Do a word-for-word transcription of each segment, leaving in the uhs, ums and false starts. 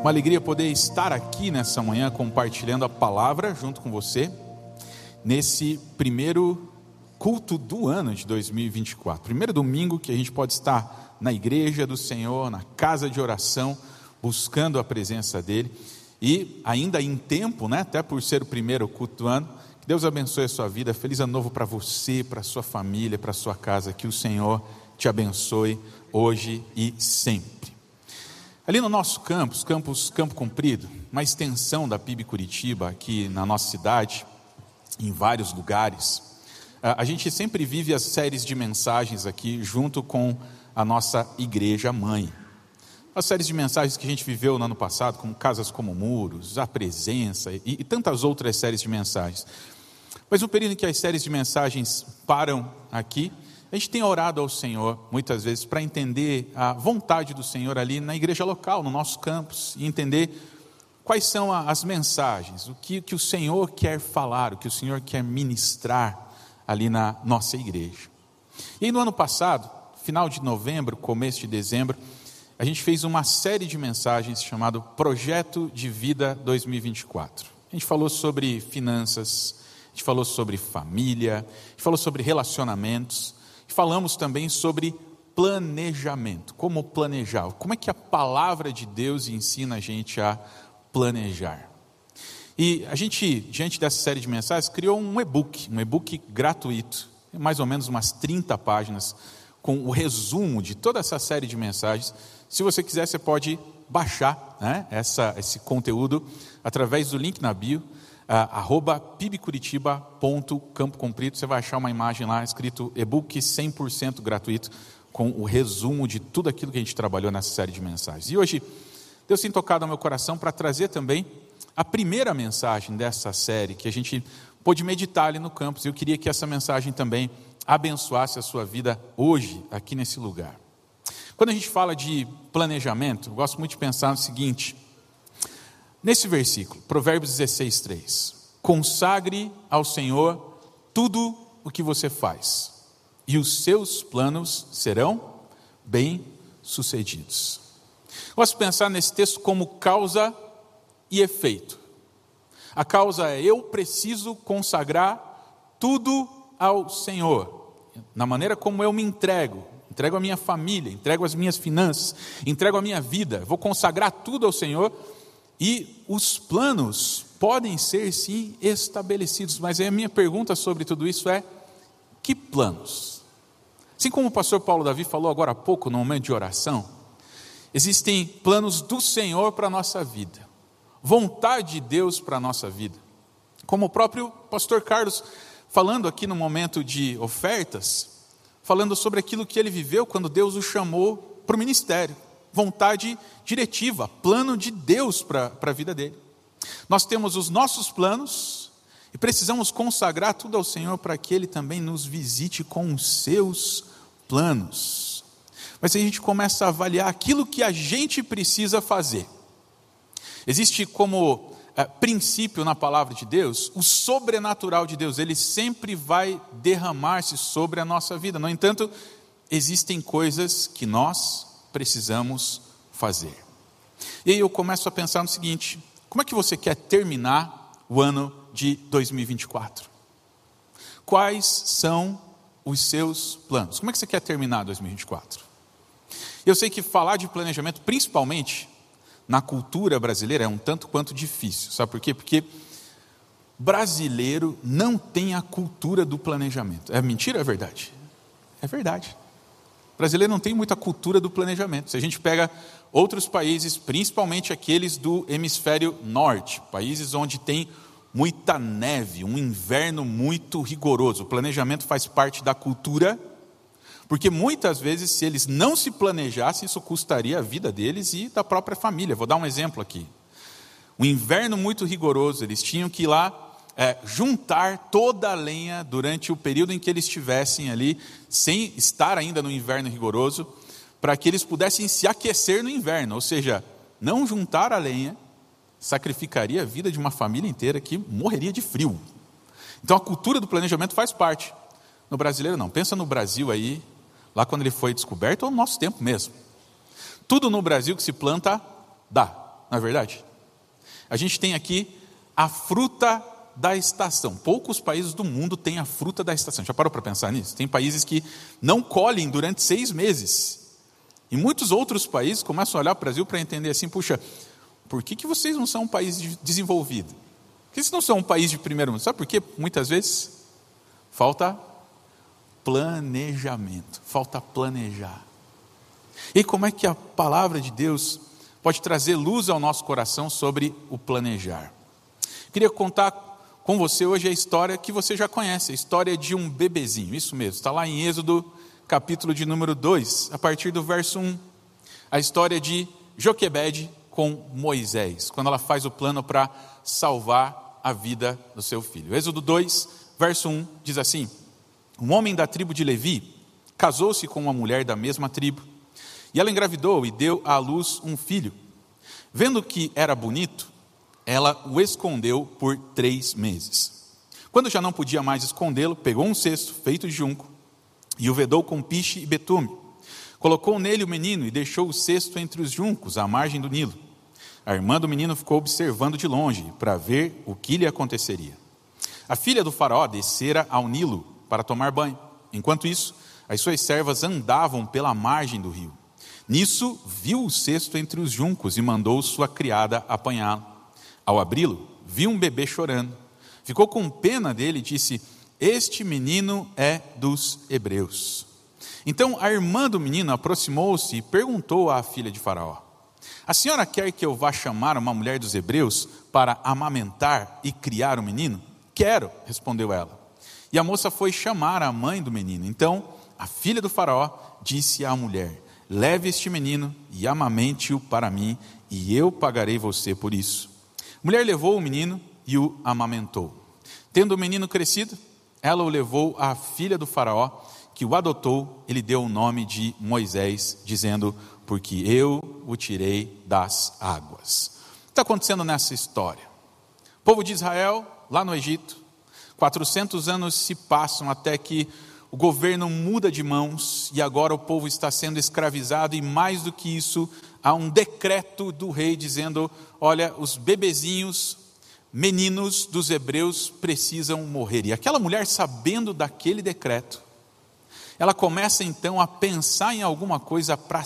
Uma alegria poder estar aqui nessa manhã compartilhando a palavra junto com você, nesse primeiro culto do ano de dois mil e vinte e quatro. Primeiro domingo que a gente pode estar na igreja do Senhor, na casa de oração, buscando a presença dEle. E ainda em tempo, né, até por ser o primeiro culto do ano, que Deus abençoe a sua vida. Feliz ano novo para você, para a sua família, para a sua casa. Que o Senhor te abençoe hoje e sempre. Ali no nosso campus, campus Campo Comprido, uma extensão da P I B Curitiba aqui na nossa cidade, em vários lugares, a gente sempre vive as séries de mensagens aqui junto com a nossa igreja mãe. As séries de mensagens que a gente viveu no ano passado, como Casas como Muros, A Presença e, e tantas outras séries de mensagens. Mas no período em que as séries de mensagens param aqui, a gente tem orado ao Senhor, muitas vezes, para entender a vontade do Senhor ali na igreja local, no nosso campus, e entender quais são as mensagens, o que, que o Senhor quer falar, o que o Senhor quer ministrar ali na nossa igreja. E aí no ano passado, final de novembro, começo de dezembro, a gente fez uma série de mensagens chamado Projeto de Vida dois mil e vinte e quatro. A gente falou sobre finanças, a gente falou sobre família, a gente falou sobre relacionamentos, falamos também sobre planejamento, como planejar, como é que a palavra de Deus ensina a gente a planejar. E a gente, diante dessa série de mensagens, criou um e-book, um e-book gratuito, mais ou menos umas trinta páginas, com o resumo de toda essa série de mensagens. Se você quiser, você pode baixar, né, essa, esse conteúdo através do link na bio, Uh, arroba pibcuritiba ponto campo comprido. Você vai achar uma imagem lá escrito e-book cem por cento gratuito com o resumo de tudo aquilo que a gente trabalhou nessa série de mensagens. E hoje Deus tem tocado ao meu coração para trazer também a primeira mensagem dessa série que a gente pôde meditar ali no campus. Eu queria que essa mensagem também abençoasse a sua vida hoje aqui nesse lugar. Quando a gente fala de planejamento, eu gosto muito de pensar no seguinte: nesse versículo, Provérbios dezesseis, três, consagre ao Senhor tudo o que você faz, e os seus planos serão bem-sucedidos. Gosto de pensar nesse texto como causa e efeito. A causa é: eu preciso consagrar tudo ao Senhor, na maneira como eu me entrego, entrego a minha família, entrego as minhas finanças, entrego a minha vida, vou consagrar tudo ao Senhor. E os planos podem ser sim estabelecidos, mas a minha pergunta sobre tudo isso é: que planos? Assim como o pastor Paulo Davi falou agora há pouco no momento de oração, existem planos do Senhor para a nossa vida, vontade de Deus para a nossa vida. Como o próprio pastor Carlos falando aqui no momento de ofertas, falando sobre aquilo que ele viveu quando Deus o chamou para o ministério. Vontade diretiva, plano de Deus para a vida dele. Nós temos os nossos planos e precisamos consagrar tudo ao Senhor para que Ele também nos visite com os seus planos. Mas aí a gente começa a avaliar aquilo que a gente precisa fazer. Existe como é, princípio na palavra de Deus, o sobrenatural de Deus, Ele sempre vai derramar-se sobre a nossa vida. No entanto, existem coisas que nós precisamos fazer. E aí eu começo a pensar no seguinte: como é que você quer terminar o ano de dois mil e vinte e quatro? Quais são os seus planos? Como é que você quer terminar dois mil e vinte e quatro? Eu sei que falar de planejamento, principalmente na cultura brasileira, é um tanto quanto difícil. Sabe por quê? Porque brasileiro não tem a cultura do planejamento. É mentira ou é verdade? É verdade. O brasileiro não tem muita cultura do planejamento. Se a gente pega outros países, principalmente aqueles do hemisfério norte, países onde tem muita neve, um inverno muito rigoroso, o planejamento faz parte da cultura, porque muitas vezes, se eles não se planejassem, isso custaria a vida deles e da própria família. Vou dar um exemplo aqui. Um inverno muito rigoroso, eles tinham que ir lá É, juntar toda a lenha durante o período em que eles estivessem ali, sem estar ainda no inverno rigoroso, para que eles pudessem se aquecer no inverno. Ou seja, não juntar a lenha sacrificaria a vida de uma família inteira que morreria de frio. Então a cultura do planejamento faz parte. No brasileiro não. Pensa no Brasil aí, lá quando ele foi descoberto, ou no nosso tempo mesmo. Tudo no Brasil que se planta, dá. não é verdade? A gente tem aqui a fruta da estação. Poucos países do mundo têm a fruta da estação. Já parou para pensar nisso? Tem países que não colhem durante seis meses. E muitos outros países começam a olhar para o Brasil para entender assim, puxa, por que, que vocês não são um país desenvolvido? Por que vocês não são um país de primeiro mundo? Sabe por quê? Muitas vezes falta planejamento, falta planejar. E como é que a palavra de Deus pode trazer luz ao nosso coração sobre o planejar? Queria contar com você hoje a história que você já conhece, a história de um bebezinho, isso mesmo, está lá em Êxodo, capítulo de número dois, a partir do verso um, a história de Joquebede com Moisés, quando ela faz o plano para salvar a vida do seu filho. Êxodo dois, verso um, diz assim: um homem da tribo de Levi casou-se com uma mulher da mesma tribo, e ela engravidou e deu à luz um filho. Vendo que era bonito, ela o escondeu por três meses. Quando já não podia mais escondê-lo, pegou um cesto feito de junco e o vedou com piche e betume. Colocou nele o menino e deixou o cesto entre os juncos, à margem do Nilo. A irmã do menino ficou observando de longe para ver o que lhe aconteceria. A filha do faraó descera ao Nilo para tomar banho. Enquanto isso, as suas servas andavam pela margem do rio. Nisso, viu o cesto entre os juncos e mandou sua criada apanhá-lo. Ao abri-lo, viu um bebê chorando. Ficou com pena dele e disse: este menino é dos hebreus. Então a irmã do menino aproximou-se e perguntou à filha de Faraó: a senhora quer que eu vá chamar uma mulher dos hebreus para amamentar e criar o menino? Quero, respondeu ela. E a moça foi chamar a mãe do menino. Então a filha do Faraó disse à mulher: leve este menino e amamente-o para mim, e eu pagarei você por isso. A mulher levou o menino e o amamentou. Tendo o menino crescido, ela o levou à filha do Faraó, que o adotou. Ele deu o nome de Moisés, dizendo: porque eu o tirei das águas. O que está acontecendo nessa história? O povo de Israel, lá no Egito, quatrocentos anos se passam até que o governo muda de mãos e agora o povo está sendo escravizado, e mais do que isso, há um decreto do rei dizendo: olha, os bebezinhos, meninos dos hebreus precisam morrer. E aquela mulher, sabendo daquele decreto, ela começa então a pensar em alguma coisa para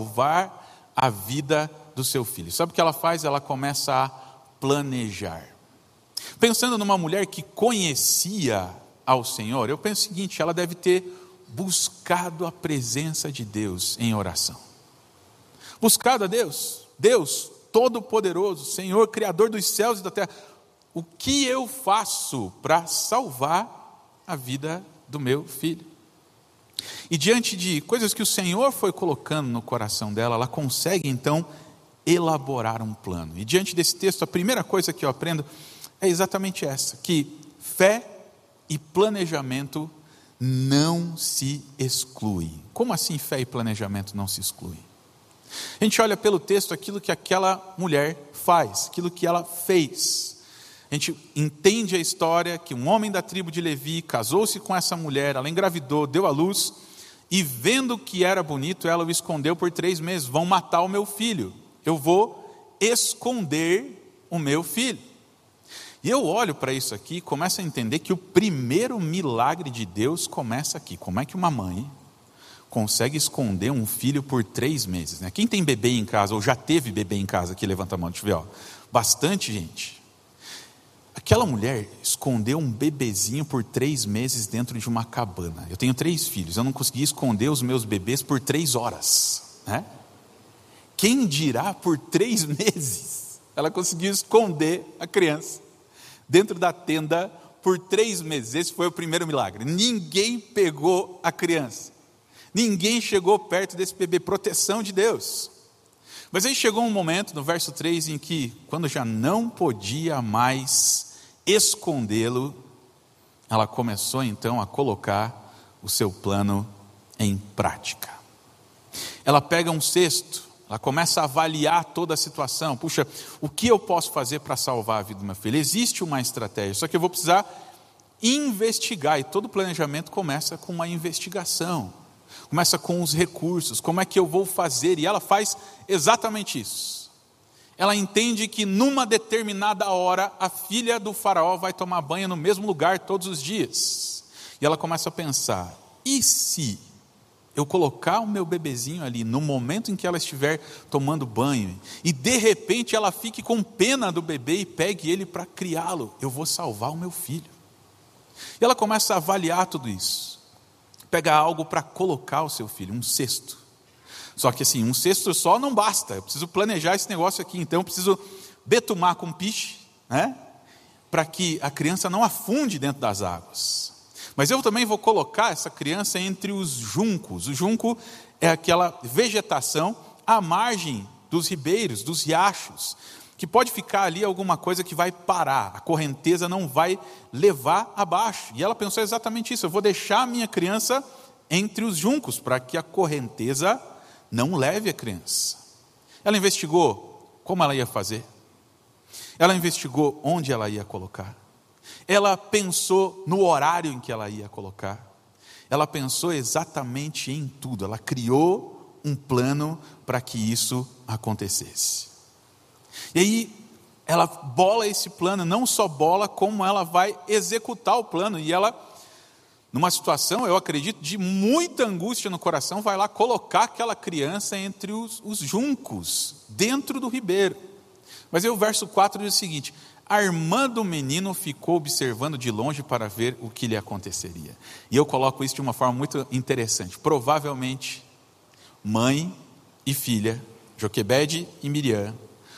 salvar a vida do seu filho. Sabe o que ela faz? Ela começa a planejar. Pensando numa mulher que conhecia ao Senhor, eu penso o seguinte: ela deve ter buscado a presença de Deus em oração. Buscado a Deus, Deus Todo-Poderoso, Senhor, Criador dos céus e da terra, o que eu faço para salvar a vida do meu filho? E diante de coisas que o Senhor foi colocando no coração dela, ela consegue então elaborar um plano. E diante desse texto, a primeira coisa que eu aprendo é exatamente essa: que fé e planejamento não se excluem. Como assim fé e planejamento não se excluem? A gente olha pelo texto aquilo que aquela mulher faz, aquilo que ela fez. A gente entende a história que um homem da tribo de Levi casou-se com essa mulher, ela engravidou, deu à luz, e vendo que era bonito, ela o escondeu por três meses. Vão matar o meu filho, eu vou esconder o meu filho. E eu olho para isso aqui e começo a entender que o primeiro milagre de Deus começa aqui. Como é que uma mãe consegue esconder um filho por três meses? Né? Quem tem bebê em casa, ou já teve bebê em casa aqui, levanta a mão, deixa eu ver. Ó. Bastante gente. Aquela mulher escondeu um bebezinho por três meses dentro de uma cabana. Eu tenho três filhos, eu não consegui esconder os meus bebês por três horas. Né? Quem dirá por três meses ela conseguiu esconder a criança dentro da tenda por três meses? Esse foi o primeiro milagre. Ninguém pegou a criança, ninguém chegou perto desse bebê. Proteção de Deus. Mas aí chegou um momento no verso três em que, quando já não podia mais escondê-lo, ela começou então a colocar o seu plano em prática. Ela pega um cesto, ela começa a avaliar toda a situação. Puxa, o que eu posso fazer para salvar a vida do meu filho? Existe uma estratégia, só que eu vou precisar investigar. E todo planejamento começa com uma investigação. Começa com os recursos. Como é que eu vou fazer? E ela faz exatamente isso. ela entende que numa determinada hora a filha do faraó vai tomar banho no mesmo lugar todos os dias. E ela começa a pensar, e se eu colocar o meu bebezinho ali no momento em que ela estiver tomando banho, e de repente ela fique com pena do bebê e pegue ele para criá-lo, eu vou salvar o meu filho. E ela começa a avaliar tudo isso. Pega algo para colocar o seu filho, um cesto. Só que assim, um cesto só não basta, eu preciso planejar esse negócio aqui, então eu preciso betumar com piche, né? Para que a criança não afunde dentro das águas. Mas eu também vou colocar essa criança entre os juncos. O junco é aquela vegetação à margem dos ribeiros, dos riachos, que pode ficar ali alguma coisa que vai parar, a correnteza não vai levar abaixo. E ela pensou exatamente isso, eu vou deixar a minha criança entre os juncos, para que a correnteza não leve a criança. Ela investigou como ela ia fazer, ela investigou onde ela ia colocar, ela pensou no horário em que ela ia colocar, ela pensou exatamente em tudo, ela criou um plano para que isso acontecesse. E aí ela bola esse plano, não só bola, como ela vai executar o plano, e ela, numa situação, eu acredito, de muita angústia no coração, vai lá colocar aquela criança entre os, os juncos, dentro do ribeiro. Mas aí o verso quatro diz o seguinte: a irmã do menino ficou observando de longe para ver o que lhe aconteceria. E eu coloco isso de uma forma muito interessante. Provavelmente, mãe e filha, Joquebede e Miriam,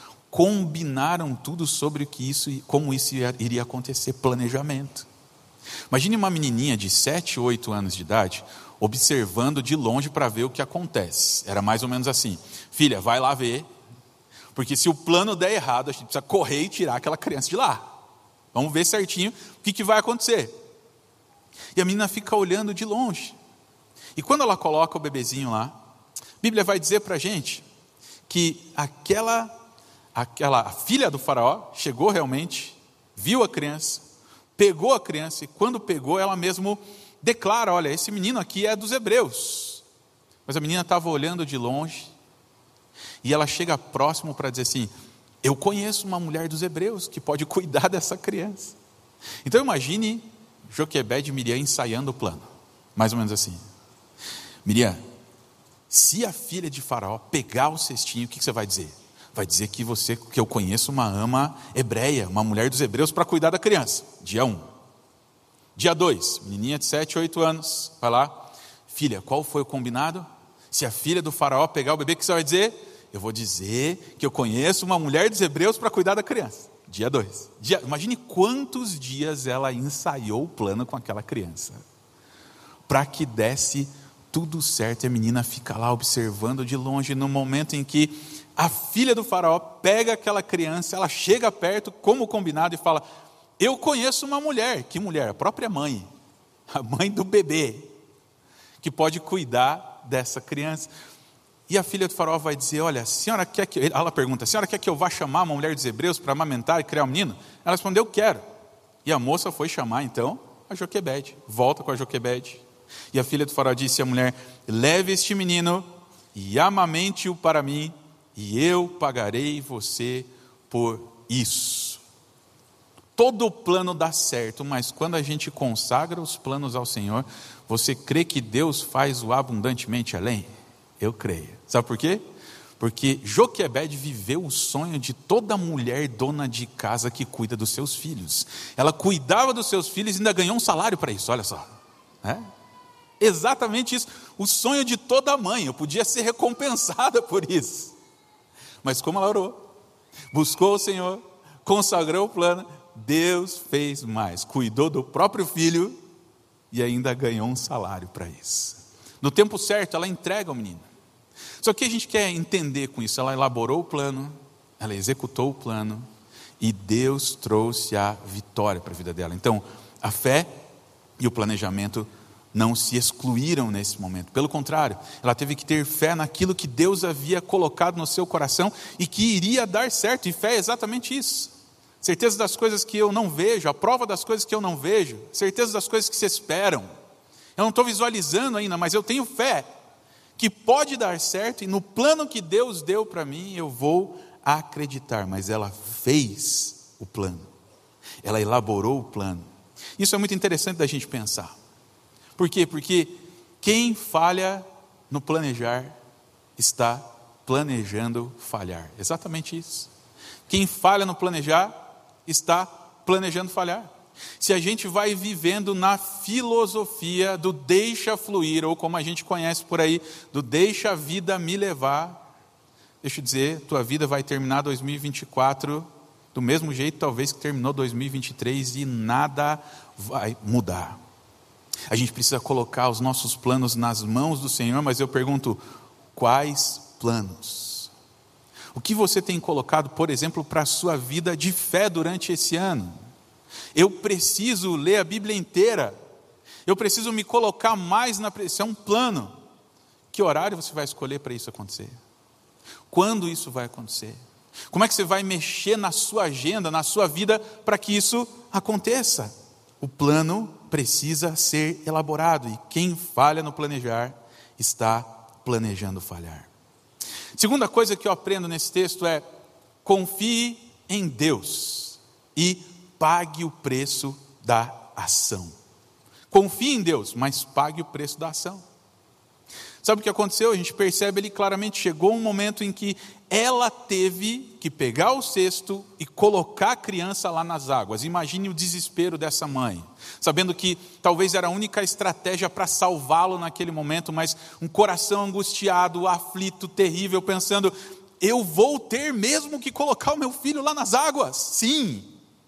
combinaram tudo sobre o que isso, como isso iria acontecer, planejamento. Imagine uma menininha de sete, oito anos de idade, observando de longe para ver o que acontece. Era mais ou menos assim: filha, vai lá ver, porque se o plano der errado, a gente precisa correr e tirar aquela criança de lá. Vamos ver certinho o que, que vai acontecer. E a menina fica olhando de longe. E quando ela coloca o bebezinho lá, a Bíblia vai dizer para a gente que aquela, aquela a filha do faraó chegou realmente, viu a criança, pegou a criança, e quando pegou, ela mesmo declara: olha, esse menino aqui é dos hebreus. Mas a menina estava olhando de longe, e ela chega próximo para dizer assim: eu conheço uma mulher dos hebreus que pode cuidar dessa criança. Então imagine Joquebede e Miriam ensaiando o plano, mais ou menos assim: Miriam, se a filha de faraó pegar o cestinho, o que você vai dizer? Vai dizer que, você, que eu conheço uma ama hebreia, uma mulher dos hebreus para cuidar da criança. Dia um. Dia dois, menininha de sete, oito anos, vai lá: filha, qual foi o combinado? Se a filha do faraó pegar o bebê, o que você vai dizer? Eu vou dizer que eu conheço uma mulher dos hebreus para cuidar da criança. Dia dois. Dia, imagine quantos dias ela ensaiou o plano com aquela criança, para que desse tudo certo. E a menina fica lá observando de longe. No momento em que a filha do faraó pega aquela criança, ela chega perto, como combinado, e fala: eu conheço uma mulher. Que mulher? A própria mãe, a mãe do bebê, que pode cuidar dessa criança. E a filha do faraó vai dizer: olha, a senhora quer que... Ela pergunta: a senhora quer que eu vá chamar uma mulher dos hebreus para amamentar e criar um menino? Ela respondeu: quero. E a moça foi chamar então a Joquebede, volta com a Joquebede. E a filha do faraó disse à mulher: leve este menino e amamente-o para mim, e eu pagarei você por isso. Todo o plano dá certo, mas quando a gente consagra os planos ao Senhor, você crê que Deus faz o abundantemente além? Eu creio. Sabe por quê? Porque Joquebede viveu o sonho de toda mulher dona de casa que cuida dos seus filhos. Ela cuidava dos seus filhos e ainda ganhou um salário para isso, olha só. É? Exatamente isso. O sonho de toda mãe. Eu podia ser recompensada por isso. Mas como ela orou, buscou o Senhor, consagrou o plano, Deus fez mais. Cuidou do próprio filho e ainda ganhou um salário para isso. No tempo certo, ela entrega o menino. Só que a gente quer entender com isso: ela elaborou o plano, ela executou o plano, e Deus trouxe a vitória para a vida dela. Então, a fé e o planejamento não se excluíram nesse momento. Pelo contrário, ela teve que ter fé naquilo que Deus havia colocado no seu coração e que iria dar certo. E fé é exatamente isso: certeza das coisas que eu não vejo, a prova das coisas que eu não vejo, certeza das coisas que se esperam. Eu não estou visualizando ainda, mas eu tenho fé que pode dar certo, e no plano que Deus deu para mim, eu vou acreditar, mas ela fez o plano. Ela elaborou o plano. Isso é muito interessante da gente pensar. Por quê? Porque quem falha no planejar está planejando falhar. Exatamente isso. Quem falha no planejar está planejando falhar. Se a gente vai vivendo na filosofia do deixa fluir, ou como a gente conhece por aí, do deixa a vida me levar, deixa eu dizer, tua vida vai terminar dois mil e vinte e quatro do mesmo jeito talvez que terminou dois mil e vinte e três e nada vai mudar. A gente precisa colocar os nossos planos nas mãos do Senhor, mas eu pergunto, quais planos? O que você tem colocado, por exemplo, para a sua vida de fé durante esse ano? Eu preciso ler a Bíblia inteira, eu preciso me colocar mais na presença. Isso é um plano. Que horário você vai escolher para isso acontecer? Quando isso vai acontecer? Como é que você vai mexer na sua agenda, na sua vida, para que isso aconteça? O plano precisa ser elaborado, e quem falha no planejar, está planejando falhar. Segunda coisa que eu aprendo nesse texto é, confie em Deus e pague o preço da ação. Confie em Deus, mas pague o preço da ação. Sabe o que aconteceu? A gente percebe ali claramente, chegou um momento em que ela teve que pegar o cesto e colocar a criança lá nas águas. Imagine o desespero dessa mãe, sabendo que talvez era a única estratégia para salvá-lo naquele momento, mas um coração angustiado, aflito, terrível, pensando, eu vou ter mesmo que colocar o meu filho lá nas águas? Sim.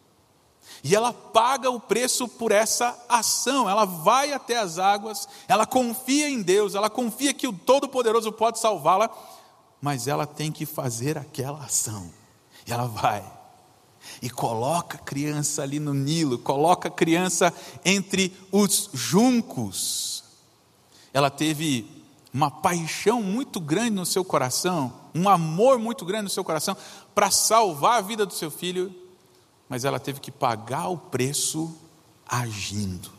E ela paga o preço por essa ação, ela vai até as águas, ela confia em Deus, ela confia que o Todo-Poderoso pode salvá-la, mas ela tem que fazer aquela ação. E ela vai e coloca a criança ali no Nilo, coloca a criança entre os juncos. Ela teve uma paixão muito grande no seu coração, um amor muito grande no seu coração, para salvar a vida do seu filho, mas ela teve que pagar o preço agindo.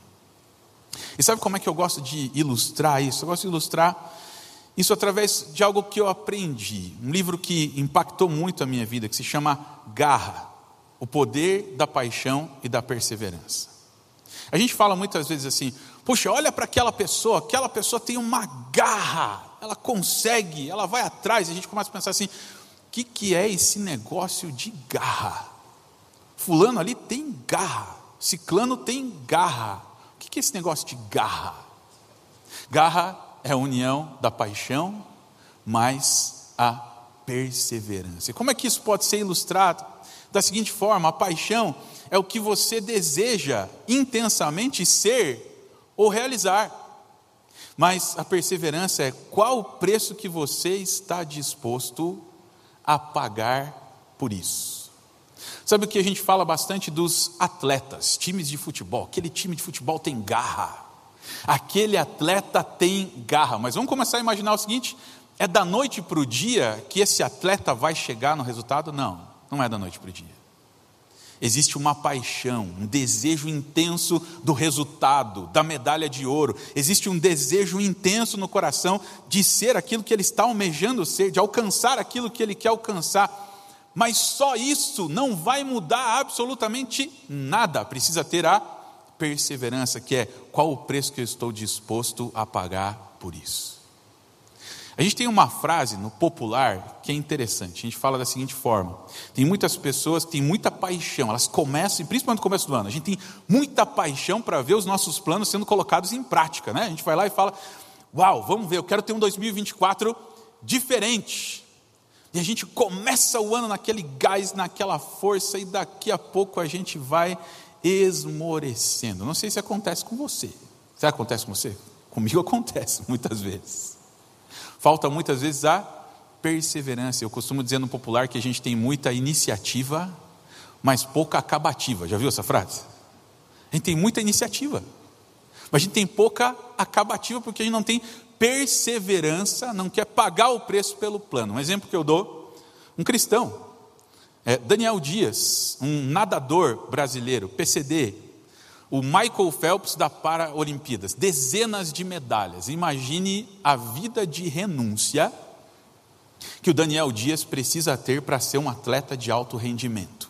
E sabe como é que eu gosto de ilustrar isso? Eu gosto de ilustrar isso através de algo que eu aprendi. Um livro que impactou muito a minha vida, que se chama Garra, o poder da paixão e da perseverança. A gente fala muitas vezes assim, puxa, olha para aquela pessoa, aquela pessoa tem uma garra, ela consegue, ela vai atrás, e a gente começa a pensar assim, o que, que é esse negócio de garra? Fulano ali tem garra, ciclano tem garra. O que é esse negócio de garra? Garra é a união da paixão mais a perseverança. E como é que isso pode ser ilustrado? Da seguinte forma, a paixão é o que você deseja intensamente ser ou realizar. Mas a perseverança é qual o preço que você está disposto a pagar por isso. Sabe o que a gente fala bastante dos atletas, times de futebol? Aquele time de futebol tem garra, aquele atleta tem garra. Mas vamos começar a imaginar o seguinte, é da noite para o dia que esse atleta vai chegar no resultado? Não, não é da noite para o dia. Existe uma paixão, um desejo intenso do resultado, da medalha de ouro. Existe um desejo intenso no coração de ser aquilo que ele está almejando ser, de alcançar aquilo que ele quer alcançar. Mas só isso não vai mudar absolutamente nada. Precisa ter a perseverança, que é qual o preço que eu estou disposto a pagar por isso. A gente tem uma frase no popular que é interessante. A gente fala da seguinte forma, tem muitas pessoas que têm muita paixão, elas começam, principalmente no começo do ano, a gente tem muita paixão para ver os nossos planos sendo colocados em prática, né? A gente vai lá e fala, uau, vamos ver, eu quero ter um dois mil e vinte e quatro diferente. E a gente começa o ano naquele gás, naquela força, e daqui a pouco a gente vai esmorecendo. Não sei se acontece com você. Será que acontece com você? Comigo acontece muitas vezes. Falta muitas vezes a perseverança. Eu costumo dizer no popular que a gente tem muita iniciativa, mas pouca acabativa. Já viu essa frase? A gente tem muita iniciativa, mas a gente tem pouca acabativa, porque a gente não tem perseverança, não quer pagar o preço pelo plano. Um exemplo que eu dou, um cristão, é Daniel Dias, um nadador brasileiro, P C D, o Michael Phelps da Paralimpíadas, dezenas de medalhas. Imagine a vida de renúncia que o Daniel Dias precisa ter para ser um atleta de alto rendimento.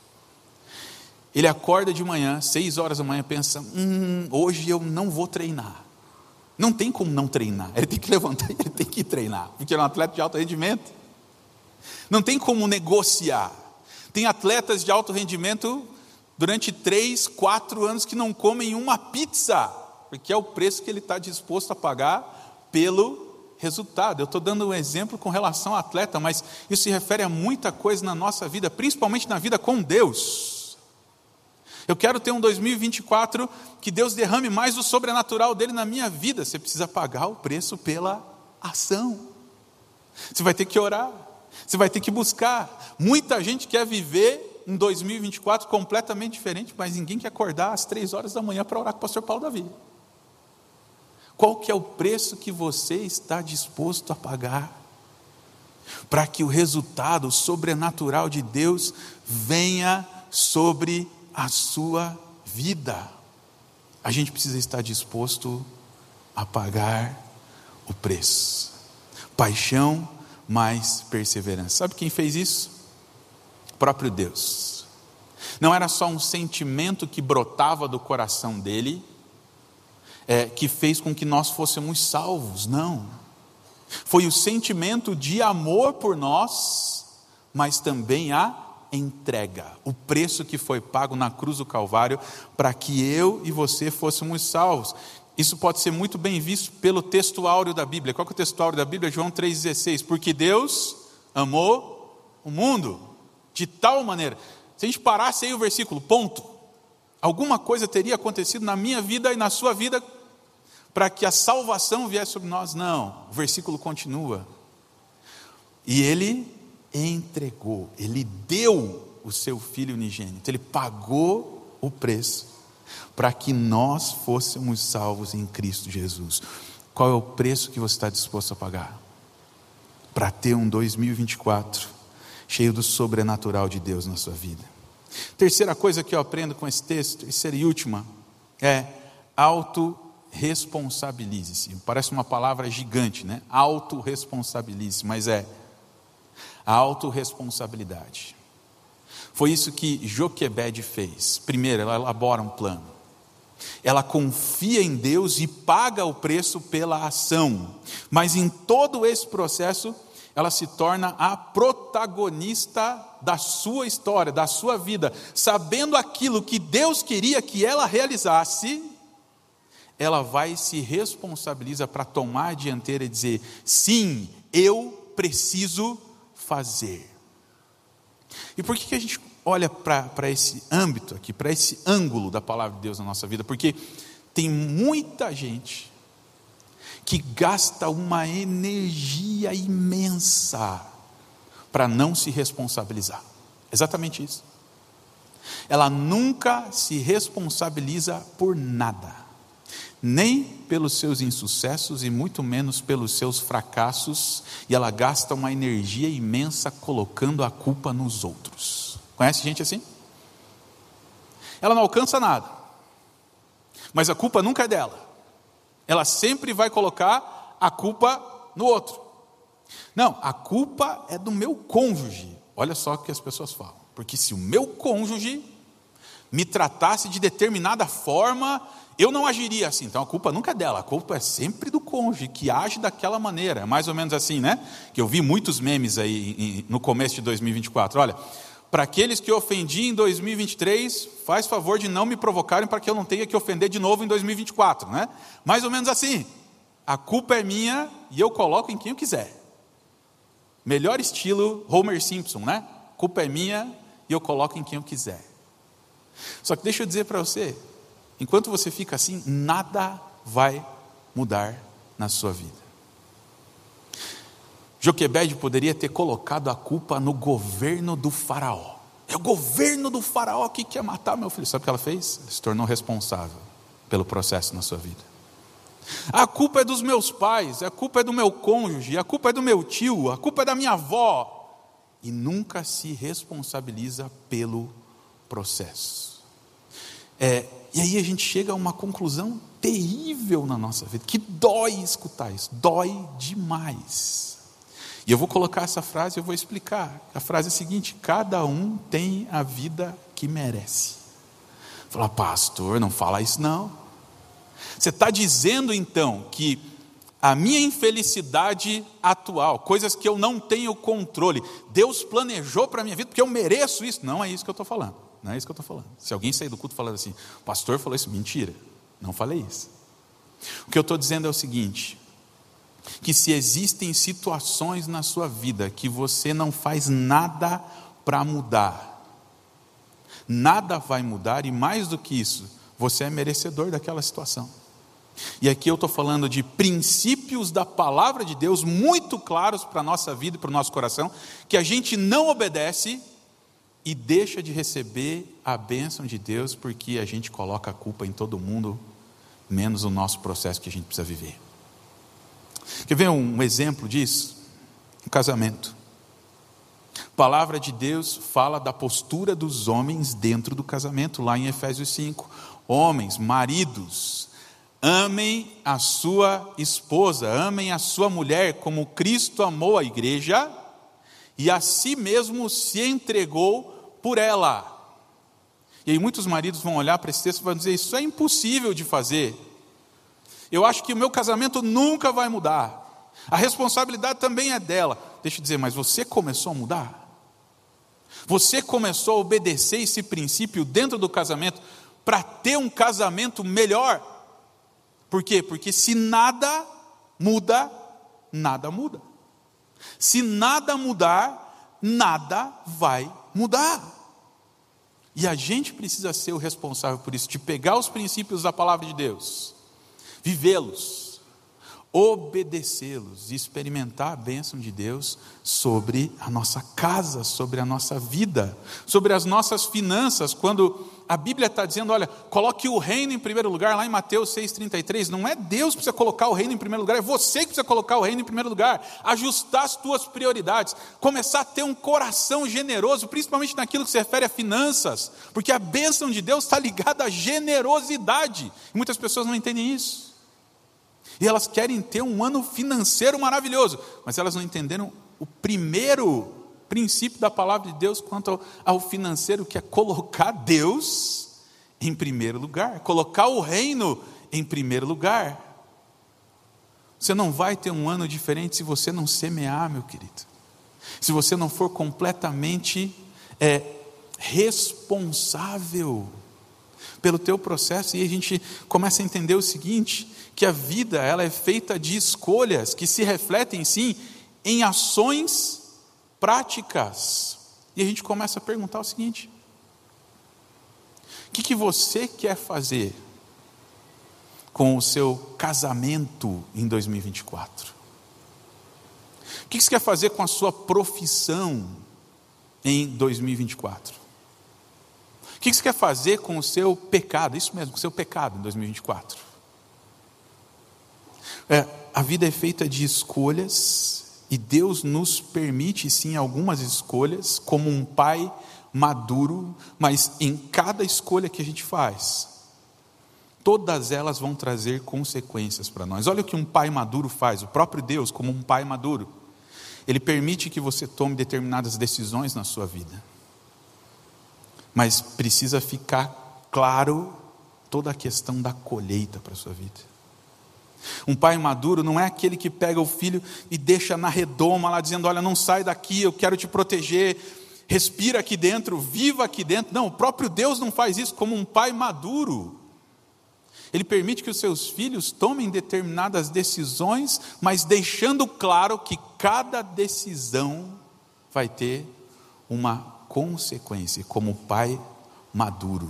Ele acorda de manhã, seis horas da manhã, pensa, hum, hoje eu não vou treinar. Não tem como não treinar, ele tem que levantar e ele tem que treinar, porque ele é um atleta de alto rendimento. Não tem como negociar. Tem atletas de alto rendimento durante três, quatro anos que não comem uma pizza, porque é o preço que ele está disposto a pagar pelo resultado. Eu estou dando um exemplo com relação ao atleta, mas isso se refere a muita coisa na nossa vida, principalmente na vida com Deus. Eu quero ter um dois mil e vinte e quatro que Deus derrame mais do sobrenatural dele na minha vida. Você precisa pagar o preço pela ação. Você vai ter que orar, você vai ter que buscar. Muita gente quer viver um dois mil e vinte e quatro completamente diferente, mas ninguém quer acordar às três horas da manhã para orar com o pastor Paulo Davi. Qual que é o preço que você está disposto a pagar para que o resultado sobrenatural de Deus venha sobre a sua vida? A gente precisa estar disposto a pagar o preço. Paixão mais perseverança. Sabe quem fez isso? O próprio Deus. Não era só um sentimento que brotava do coração dele, é, que fez com que nós fôssemos salvos, não. Foi o sentimento de amor por nós, mas também a entrega, o preço que foi pago na cruz do Calvário, para que eu e você fôssemos salvos. Isso pode ser muito bem visto pelo texto áureo da Bíblia. Qual que é o texto áureo da Bíblia? João três dezesseis, porque Deus amou o mundo de tal maneira. Se a gente parasse aí o versículo, ponto, alguma coisa teria acontecido na minha vida e na sua vida para que a salvação viesse sobre nós? Não, o versículo continua, e ele entregou, ele deu o seu Filho unigênito, ele pagou o preço para que nós fôssemos salvos em Cristo Jesus. Qual é o preço que você está disposto a pagar para ter um dois mil e vinte e quatro cheio do sobrenatural de Deus na sua vida? Terceira coisa que eu aprendo com esse texto, terceira e última, é autorresponsabilize-se. Parece uma palavra gigante, né? Autorresponsabilize-se, mas é a autorresponsabilidade. Foi isso que Joquebede fez. Primeiro, ela elabora um plano. Ela confia em Deus e paga o preço pela ação. Mas em todo esse processo, ela se torna a protagonista da sua história, da sua vida. Sabendo aquilo que Deus queria que ela realizasse, ela vai e se responsabiliza para tomar a dianteira e dizer, sim, eu preciso fazer. E por que, que a gente olha para esse âmbito aqui, para esse ângulo da palavra de Deus na nossa vida? Porque tem muita gente que gasta uma energia imensa para não se responsabilizar. Exatamente isso. Ela nunca se responsabiliza por nada, nem pelos seus insucessos e muito menos pelos seus fracassos, e ela gasta uma energia imensa colocando a culpa nos outros. Conhece gente assim? Ela não alcança nada, mas a culpa nunca é dela. Ela sempre vai colocar a culpa no outro. Não, a culpa é do meu cônjuge. Olha só o que as pessoas falam. Porque se o meu cônjuge me tratasse de determinada forma, eu não agiria assim. Então a culpa nunca é dela, a culpa é sempre do cônjuge que age daquela maneira. É mais ou menos assim, né? Que eu vi muitos memes aí no começo de dois mil e vinte e quatro. Olha, para aqueles que eu ofendi em dois mil e vinte e três, faz favor de não me provocarem para que eu não tenha que ofender de novo em dois mil e vinte e quatro, né? Mais ou menos assim. A culpa é minha e eu coloco em quem eu quiser. Melhor estilo Homer Simpson, né? A culpa é minha e eu coloco em quem eu quiser. Só que deixa eu dizer para você, enquanto você fica assim, nada vai mudar na sua vida. Joquebede poderia ter colocado a culpa no governo do faraó. É o governo do faraó que quer matar meu filho. Sabe o que ela fez? Ela se tornou responsável pelo processo na sua vida. A culpa é dos meus pais, a culpa é do meu cônjuge, a culpa é do meu tio, a culpa é da minha avó. E nunca se responsabiliza pelo processo. É, e aí a gente chega a uma conclusão terrível na nossa vida, que dói escutar isso, dói demais. E eu vou colocar essa frase, eu vou explicar. A frase é a seguinte: cada um tem a vida que merece. Fala, pastor, não fala isso não. Você está dizendo então que a minha infelicidade atual, coisas que eu não tenho controle, Deus planejou para a minha vida porque eu mereço isso? Não é isso que eu estou falando. Não é isso que eu estou falando. Se alguém sair do culto falando assim, o pastor falou isso, mentira. Não falei isso. O que eu estou dizendo é o seguinte: que se existem situações na sua vida que você não faz nada para mudar, nada vai mudar, e mais do que isso, você é merecedor daquela situação. E aqui eu estou falando de princípios da palavra de Deus muito claros para a nossa vida e para o nosso coração, que a gente não obedece e deixa de receber a bênção de Deus porque a gente coloca a culpa em todo mundo, menos o nosso processo que a gente precisa viver. Quer ver um exemplo disso? Um casamento. A palavra de Deus fala da postura dos homens dentro do casamento, lá em Efésios cinco. Homens, maridos, amem a sua esposa, amem a sua mulher como Cristo amou a igreja e a si mesmo se entregou por ela. E aí muitos maridos vão olhar para esse texto e vão dizer, isso é impossível de fazer. Eu acho que o meu casamento nunca vai mudar. A responsabilidade também é dela. Deixa eu dizer, mas você começou a mudar? Você começou a obedecer esse princípio dentro do casamento para ter um casamento melhor? Por quê? Porque se nada muda, nada muda. Se nada mudar, nada vai mudar. E a gente precisa ser o responsável por isso, de pegar os princípios da palavra de Deus, vivê-los, obedecê-los e experimentar a bênção de Deus sobre a nossa casa, sobre a nossa vida, sobre as nossas finanças. Quando a Bíblia está dizendo, olha, coloque o reino em primeiro lugar, lá em Mateus seis, trinta e três, não é Deus que precisa colocar o reino em primeiro lugar, é você que precisa colocar o reino em primeiro lugar, ajustar as tuas prioridades, começar a ter um coração generoso, principalmente naquilo que se refere a finanças, porque a bênção de Deus está ligada à generosidade, e muitas pessoas não entendem isso. E elas querem ter um ano financeiro maravilhoso, mas elas não entenderam o primeiro princípio da palavra de Deus quanto ao, ao financeiro, que é colocar Deus em primeiro lugar, colocar o reino em primeiro lugar. Você não vai ter um ano diferente se você não semear, meu querido, se você não for completamente é, responsável pelo teu processo. E a gente começa a entender o seguinte, que a vida ela é feita de escolhas que se refletem sim em ações práticas. E a gente começa a perguntar o seguinte: o que, que você quer fazer com o seu casamento em dois mil e vinte e quatro? O que, que você quer fazer com a sua profissão em dois mil e vinte e quatro? O que, que você quer fazer com o seu pecado? Isso mesmo, com o seu pecado em dois mil e vinte e quatro. É, a vida é feita de escolhas, e Deus nos permite sim algumas escolhas, como um pai maduro, mas em cada escolha que a gente faz, todas elas vão trazer consequências para nós. Olha o que um pai maduro faz, o próprio Deus como um pai maduro, Ele permite que você tome determinadas decisões na sua vida, mas precisa ficar claro toda a questão da colheita para a sua vida. Um pai maduro não é aquele que pega o filho e deixa na redoma lá, dizendo, olha, não sai daqui, eu quero te proteger, respira aqui dentro, viva aqui dentro. Não, o próprio Deus não faz isso. Como um pai maduro, Ele permite que os seus filhos tomem determinadas decisões, mas deixando claro que cada decisão vai ter uma consequência, como pai maduro.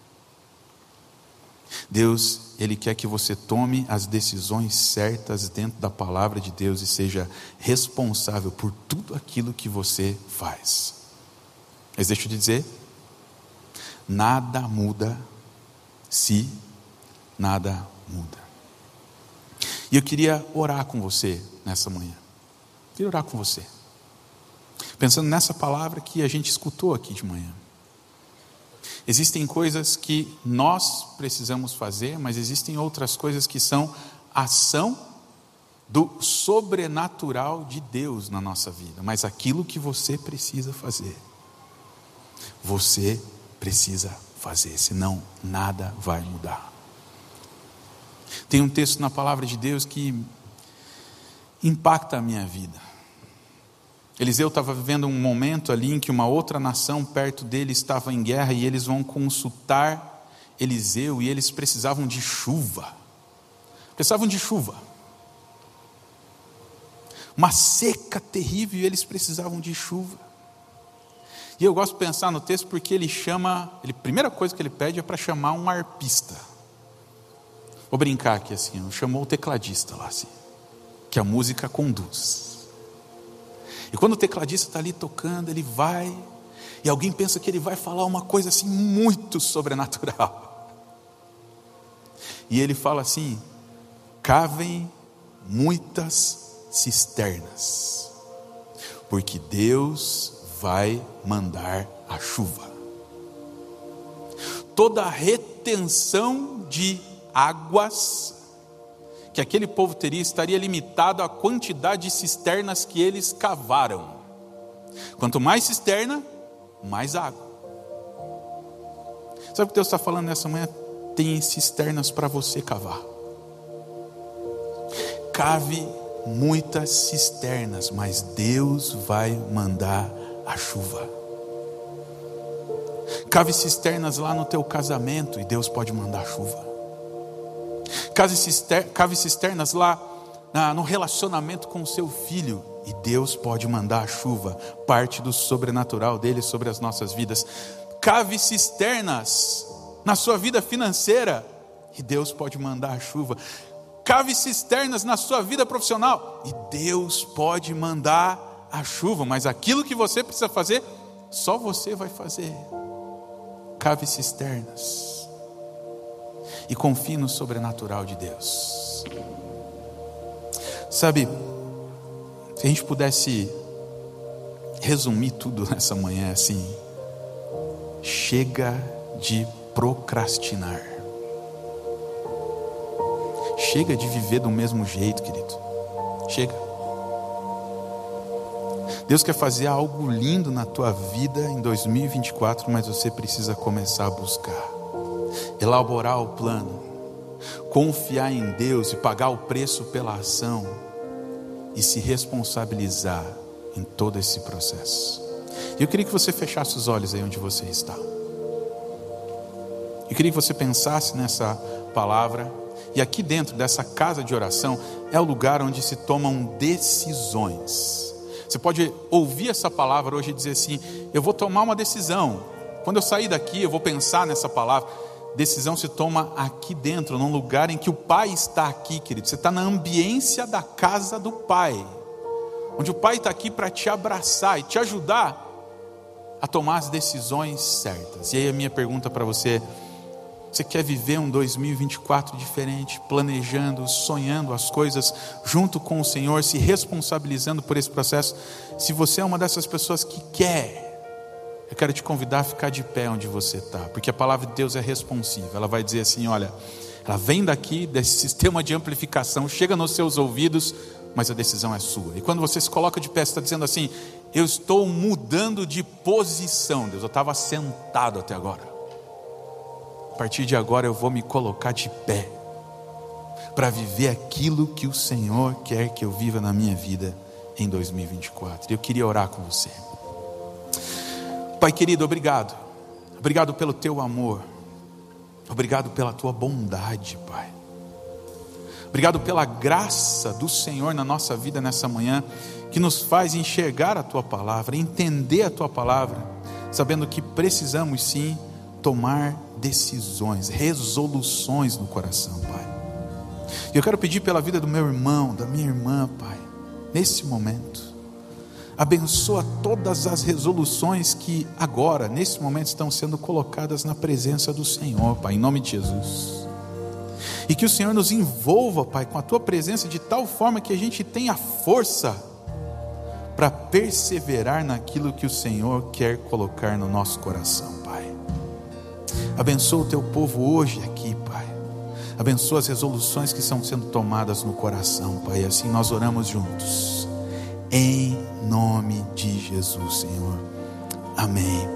Deus, Ele quer que você tome as decisões certas dentro da palavra de Deus e seja responsável por tudo aquilo que você faz. Mas deixa eu te dizer, nada muda se nada muda. E eu queria orar com você nessa manhã. Eu queria orar com você, pensando nessa palavra que a gente escutou aqui de manhã. Existem coisas que nós precisamos fazer, mas existem outras coisas que são ação do sobrenatural de Deus na nossa vida, mas aquilo que você precisa fazer, você precisa fazer, senão nada vai mudar. Tem um texto na palavra de Deus que impacta a minha vida. Eliseu estava vivendo um momento ali em que uma outra nação perto dele estava em guerra, e eles vão consultar Eliseu, e eles precisavam de chuva. Precisavam de chuva. Uma seca terrível, e eles precisavam de chuva. E eu gosto de pensar no texto porque ele chama, ele, a primeira coisa que ele pede é para chamar um arpista. Vou brincar aqui assim, chamou o tecladista lá assim, que a música conduz. E quando o tecladista está ali tocando, ele vai, e alguém pensa que ele vai falar uma coisa assim muito sobrenatural. E ele fala assim: cavem muitas cisternas, porque Deus vai mandar a chuva. Toda a retenção de águas que aquele povo teria estaria limitado à quantidade de cisternas que eles cavaram. Quanto mais cisterna, mais água. Sabe o que Deus está falando nessa manhã? Tem cisternas para você cavar. Cave muitas cisternas, mas Deus vai mandar a chuva. Cave cisternas lá no teu casamento, e Deus pode mandar chuva. Cave cisternas lá no relacionamento com o seu filho, e Deus pode mandar a chuva, parte do sobrenatural dele sobre as nossas vidas. Cave cisternas na sua vida financeira, e Deus pode mandar a chuva. Cave cisternas na sua vida profissional, e Deus pode mandar a chuva, mas aquilo que você precisa fazer, só você vai fazer. Cave cisternas e confie no sobrenatural de Deus. Sabe, se a gente pudesse resumir tudo nessa manhã assim: chega de procrastinar. Chega de viver do mesmo jeito, querido. Chega. Deus quer fazer algo lindo na tua vida em dois mil e vinte e quatro, mas você precisa começar a buscar, elaborar o plano, confiar em Deus e pagar o preço pela ação, e se responsabilizar em todo esse processo. Eu queria que você fechasse os olhos aí onde você está. Eu queria que você pensasse nessa palavra. E aqui dentro dessa casa de oração é o lugar onde se tomam decisões. Você pode ouvir essa palavra hoje e dizer assim: eu vou tomar uma decisão. Quando eu sair daqui, eu vou pensar nessa palavra. Decisão se toma aqui dentro, num lugar em que o Pai está aqui, querido. Você está na ambiência da casa do Pai, onde o Pai está aqui para te abraçar e te ajudar a tomar as decisões certas. E aí a minha pergunta para você: você quer viver um dois mil e vinte e quatro diferente, planejando, sonhando as coisas junto com o Senhor, se responsabilizando por esse processo? Se você é uma dessas pessoas que quer, eu quero te convidar a ficar de pé onde você está, porque a palavra de Deus é responsiva. Ela vai dizer assim: olha, ela vem daqui, desse sistema de amplificação, chega nos seus ouvidos, mas a decisão é sua. E quando você se coloca de pé, você está dizendo assim: eu estou mudando de posição. Deus, eu estava sentado até agora, a partir de agora eu vou me colocar de pé, para viver aquilo que o Senhor quer que eu viva na minha vida em dois mil e vinte e quatro. Eu queria orar com você. Pai querido, obrigado. Obrigado pelo teu amor. Obrigado pela tua bondade, Pai. Obrigado pela graça do Senhor na nossa vida nessa manhã, que nos faz enxergar a tua palavra, entender a tua palavra, sabendo que precisamos sim tomar decisões, resoluções no coração, Pai. E eu quero pedir pela vida do meu irmão, da minha irmã, Pai, nesse momento, abençoa todas as resoluções que agora, nesse momento, estão sendo colocadas na presença do Senhor, Pai, em nome de Jesus. E que o Senhor nos envolva, Pai, com a tua presença de tal forma que a gente tenha força para perseverar naquilo que o Senhor quer colocar no nosso coração, Pai. Abençoa o teu povo hoje aqui, Pai. Abençoa as resoluções que estão sendo tomadas no coração, Pai. Assim nós oramos juntos. Em nome de Jesus, Senhor. Amém.